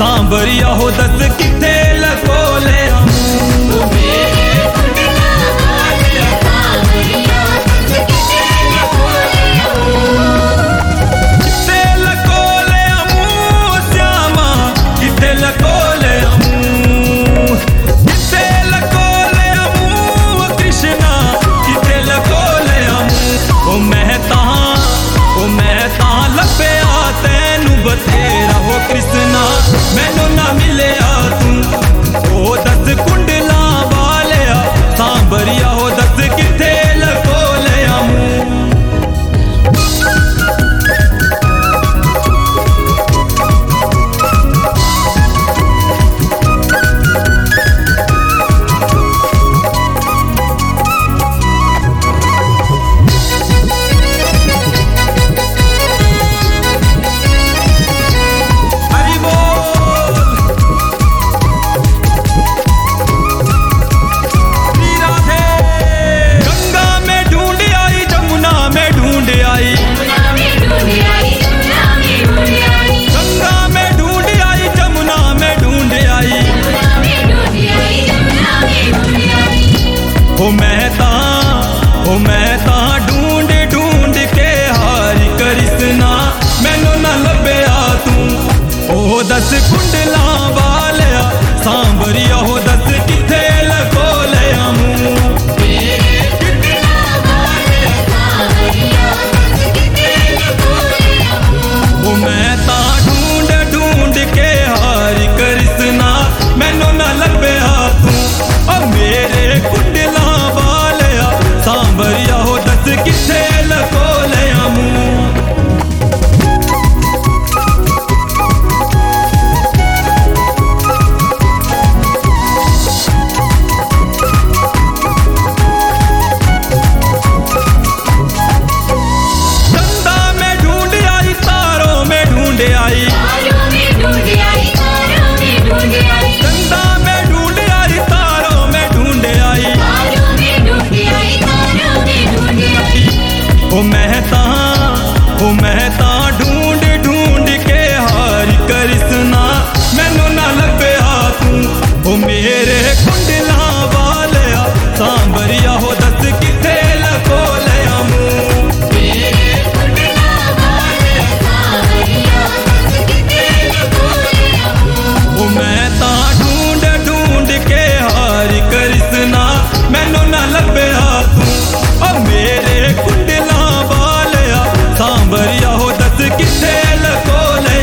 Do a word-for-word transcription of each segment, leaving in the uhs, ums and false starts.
सांबरिया हो दस किथे लको ले बतेरा हो कृष्णा मैनू ना मिले तू ओ दस कुंडला वाले सांबरिया हो दस किथे लको ले हो मैं ता हो मैं ता ढूंढ ढूंढ के हारी कृष्णा मैनू ना लभया तू ओ दस कुंडला वाले सांबरिया हो दस किथे लको ले हो मैं ता ढूंढ ढूंढ के हारी कृष्णा मैनू ना लभया तू और मेरे कुंडला सांबरिया हो दस किथे लको ले चंदा में ढूंढ आई तारों में ढूंढ आई चंदा में ढूंढ आई तारों में ढूंढ आई ओ मैं ता ओ मैं ता ढूंढ ढूंढ के हारी कृष्णा मैनू ना लभया तू ओ मेरे कुंडला वाले सांबरिया हो दस किथे लको ले ओ मैं ता ढूंढ ढूंढ के हारी कृष्णा मैनू ना लभया तू ओ मेरे कुंडला सांबरिया हो दस किथे लको ले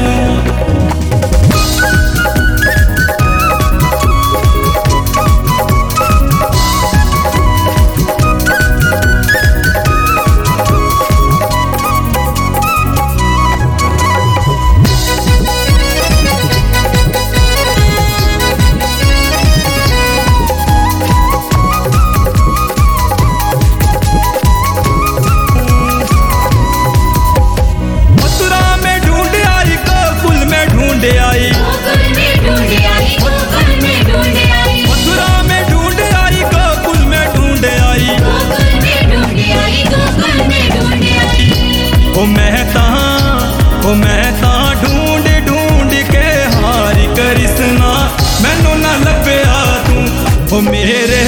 ओ मैं ता ओ मैं ता ढूंढ ढूंढ के हारी कृष्णा मैनू ना लभया तू ओ मेरे